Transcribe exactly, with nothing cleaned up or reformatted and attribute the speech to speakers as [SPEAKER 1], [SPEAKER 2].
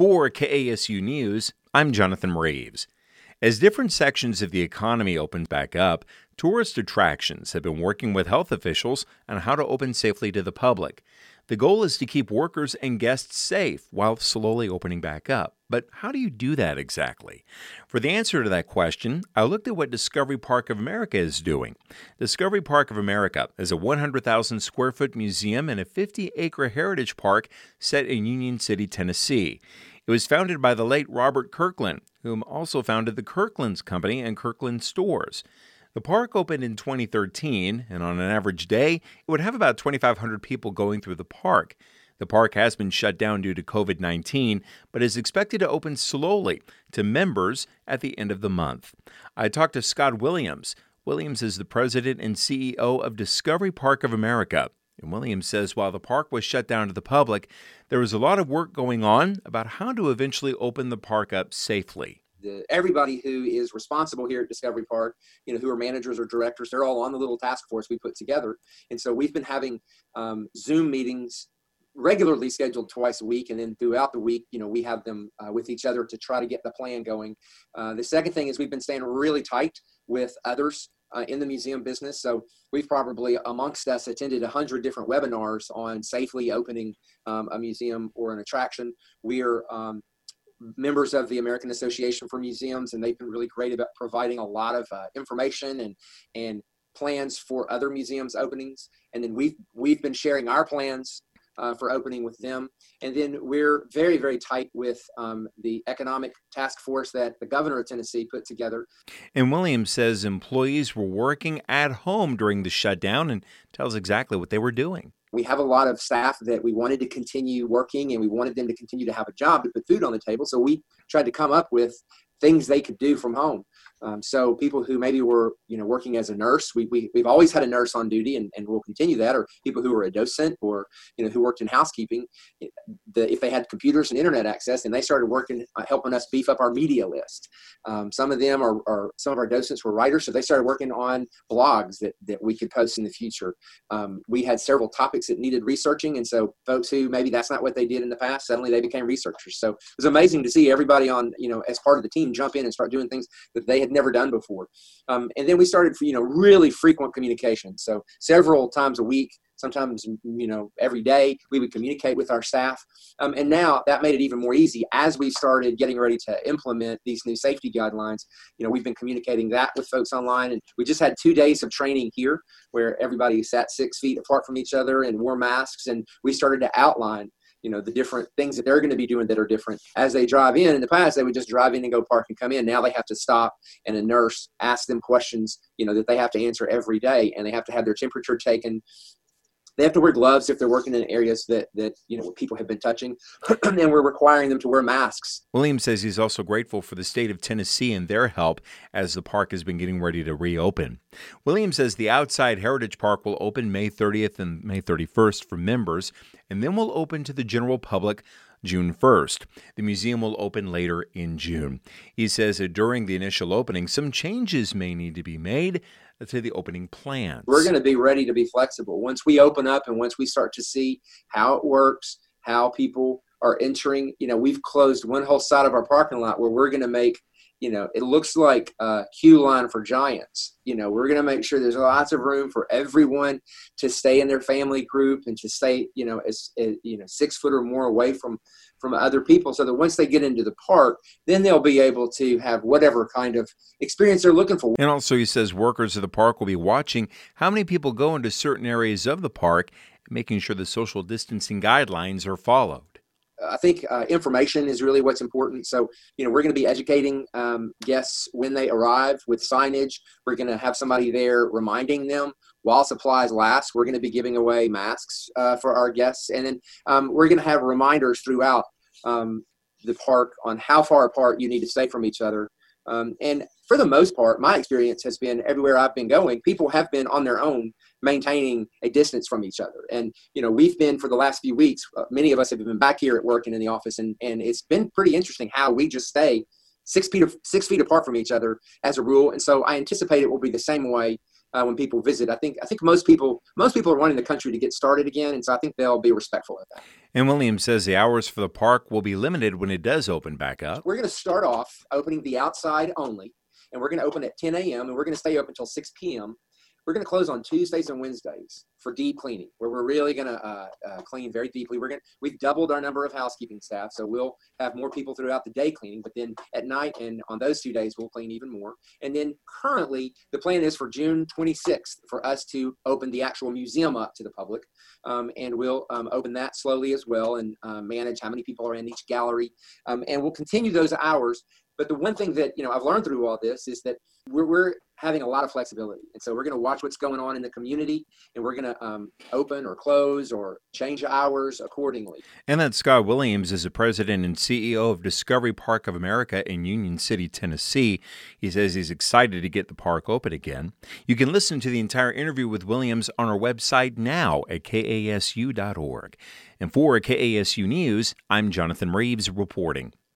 [SPEAKER 1] For K A S U News, I'm Jonathan Reeves. As different sections of the economy open back up, tourist attractions have been working with health officials on how to open safely to the public. The goal is to keep workers and guests safe while slowly opening back up. But how do you do that exactly? For the answer to that question, I looked at what Discovery Park of America is doing. Discovery Park of America is a one hundred thousand square foot museum and a fifty acre heritage park set in Union City, Tennessee. It was founded by the late Robert Kirkland, whom also founded the Kirkland's Company and Kirkland Stores. The park opened in twenty thirteen, and on an average day, it would have about twenty-five hundred people going through the park. The park has been shut down due to covid nineteen, but is expected to open slowly to members at the end of the month. I talked to Scott Williams. Williams is the president and C E O of Discovery Park of America. And Williams says while the park was shut down to the public, there was a lot of work going on about how to eventually open the park up safely.
[SPEAKER 2] The, everybody who is responsible here at Discovery Park, you know, who are managers or directors, they're all on the little task force we put together. And so we've been having um, Zoom meetings regularly scheduled twice a week. And then throughout the week, you know, we have them uh, with each other to try to get the plan going. Uh, the second thing is we've been staying really tight with others uh, in the museum business. So we've probably amongst us attended a hundred different webinars on safely opening um, a museum or an attraction. We're um, members of the American Association for Museums, and they've been really great about providing a lot of uh, information and and plans for other museums openings. And then we've we've been sharing our plans uh, for opening with them. And then we're very, very tight with um, the economic task force that the governor of Tennessee put together.
[SPEAKER 1] And Williams says employees were working at home during the shutdown and tells exactly what they were doing.
[SPEAKER 2] We have a lot of staff that we wanted to continue working, and we wanted them to continue to have a job to put food on the table. So we tried to come up with things they could do from home. Um, so people who maybe were, you know, working as a nurse, we, we, we've always had a nurse on duty, and, and we'll continue that, or people who were a docent or, you know, who worked in housekeeping, the, if they had computers and internet access, and they started working, uh, helping us beef up our media list. Um, some of them are, are, some of our docents were writers, so they started working on blogs that, that we could post in the future. Um, we had several topics that needed researching, and so folks who maybe that's not what they did in the past, suddenly they became researchers. So it was amazing to see everybody on, you know, as part of the team jump in and start doing things that they had never done before. Um, and then we started, you know, really frequent communication. So several times a week, sometimes, you know, every day, we would communicate with our staff. Um, and now that made it even more easy as we started getting ready to implement these new safety guidelines. You know, we've been communicating that with folks online, and we just had two days of training here where everybody sat six feet apart from each other and wore masks. And we started to outline, you know, the different things that they're going to be doing that are different as they drive in. In the past, they would just drive in and go park and come in. Now they have to stop, and a nurse asks them questions, you know, that they have to answer every day, and they have to have their temperature taken. They have to wear gloves if they're working in areas that, that you know, people have been touching, and we're requiring them to wear masks.
[SPEAKER 1] Williams says he's also grateful for the state of Tennessee and their help as the park has been getting ready to reopen. Williams says the outside Heritage Park will open May thirtieth and May thirty-first for members, and then will open to the general public June first. The museum will open later in June. He says that during the initial opening, some changes may need to be made to the opening plans.
[SPEAKER 2] We're going to be ready to be flexible. Once we open up and once we start to see how it works, how people are entering, you know, we've closed one whole side of our parking lot where we're going to make, you know, it looks like a queue line for giants. You know, we're going to make sure there's lots of room for everyone to stay in their family group and to stay, you know, as, as you know, six foot or more away from from other people, so that once they get into the park, then they'll be able to have whatever kind of experience they're looking for.
[SPEAKER 1] And also, he says workers of the park will be watching how many people go into certain areas of the park, making sure the social distancing guidelines are followed.
[SPEAKER 2] I think uh, information is really what's important. So, you know, we're going to be educating um, guests when they arrive with signage. We're going to have somebody there reminding them while supplies last. We're going to be giving away masks uh, for our guests. And then um, we're going to have reminders throughout um, the park on how far apart you need to stay from each other. Um, and for the most part, my experience has been everywhere I've been going, people have been on their own maintaining a distance from each other. And, you know, we've been for the last few weeks, uh, many of us have been back here at work and in the office. And, and it's been pretty interesting how we just stay six feet, of, six feet apart from each other as a rule. And so I anticipate it will be the same way uh, when people visit. I think I think most people most people are wanting the country to get started again, and so I think they'll be respectful of that.
[SPEAKER 1] And Williams says the hours for the park will be limited when it does open back up.
[SPEAKER 2] We're going to start off opening the outside only, and we're going to open at ten a.m. and we're going to stay open until six p.m. We're going to close on Tuesdays and Wednesdays for deep cleaning, where we're really going to uh, uh, clean very deeply. We're going we've doubled our number of housekeeping staff, so we'll have more people throughout the day cleaning. But then at night and on those two days, we'll clean even more. And then currently, the plan is for June twenty-sixth for us to open the actual museum up to the public, um, and we'll um, open that slowly as well and uh, manage how many people are in each gallery, um, and we'll continue those hours. But the one thing that, you know, I've learned through all this is that we're, we're having a lot of flexibility. And so we're going to watch what's going on in the community, and we're going to um, open or close or change hours accordingly.
[SPEAKER 1] And then Scott Williams is the president and C E O of Discovery Park of America in Union City, Tennessee. He says he's excited to get the park open again. You can listen to the entire interview with Williams on our website now at K A S U dot org. And for K A S U News, I'm Jonathan Reeves reporting.